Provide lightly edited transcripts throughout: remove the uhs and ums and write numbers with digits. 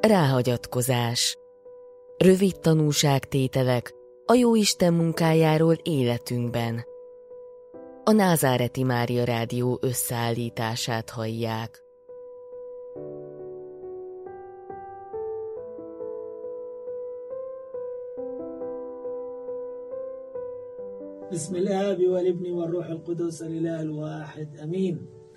Ráhagyatkozás. Rövid tanúságtételek a Jóisten munkájáról életünkben. A Názáreti Mária Rádió összeállítását hallják. بسم الآب والابن والروح القدس الإله الواحد أمين.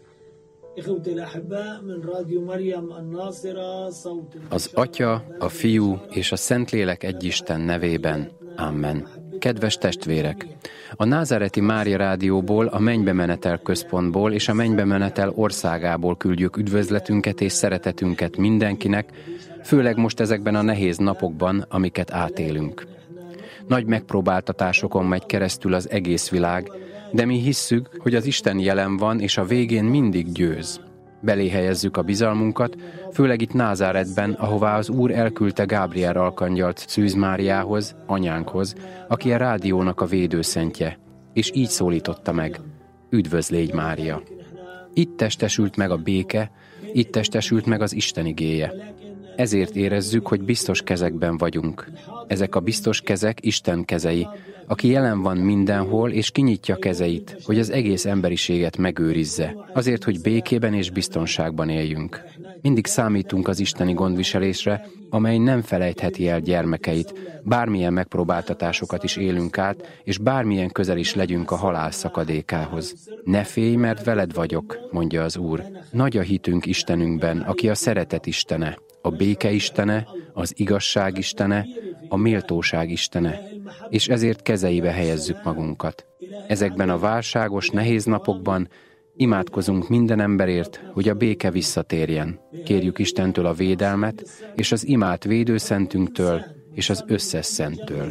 إخوتي الأحباء من راديو مريم الناصرة صوت. Az Atya, a Fiú és a Szentlélek egyisten nevében. Amen. Kedves testvérek! A Názáreti Mária Rádióból, a Mennybe Menetel Központból és a Mennybe Menetel országából küldjük üdvözletünket és szeretetünket mindenkinek, főleg most ezekben a nehéz napokban, amiket átélünk. Nagy megpróbáltatásokon megy keresztül az egész világ, de mi hisszük, hogy az Isten jelen van, és a végén mindig győz. Belé helyezzük a bizalmunkat, főleg itt Názáretben, ahová az Úr elküldte Gábriel arkangyalt Szűz Máriához, anyánkhoz, aki a rádiónak a védőszentje, és így szólította meg: üdvözl légy, Mária! Itt testesült meg a béke, itt testesült meg az Isten igéje. Ezért érezzük, hogy biztos kezekben vagyunk. Ezek a biztos kezek Isten kezei, aki jelen van mindenhol, és kinyitja kezeit, hogy az egész emberiséget megőrizze, azért, hogy békében és biztonságban éljünk. Mindig számítunk az isteni gondviselésre, amely nem felejtheti el gyermekeit, bármilyen megpróbáltatásokat is élünk át, és bármilyen közel is legyünk a halál szakadékához. Ne félj, mert veled vagyok, mondja az Úr. Nagy a hitünk Istenünkben, aki a szeretet istene, a béke istene, az igazság istene, a méltóság istene, és ezért kezeibe helyezzük magunkat. Ezekben a válságos, nehéz napokban imádkozunk minden emberért, hogy a béke visszatérjen. Kérjük Istentől a védelmet, és az imád védőszentünktől, és az összes szenttől.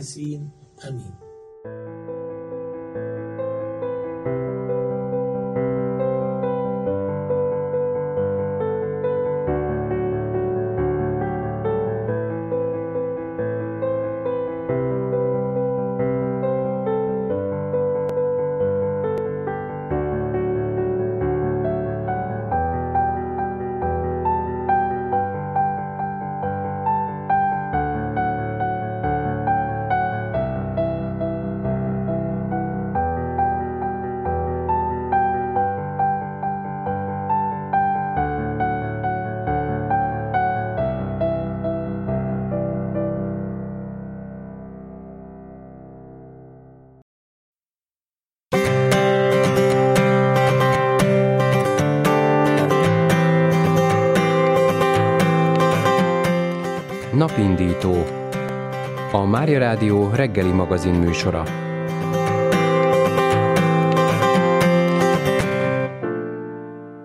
Napindító. A Mária Rádió reggeli magazin műsora.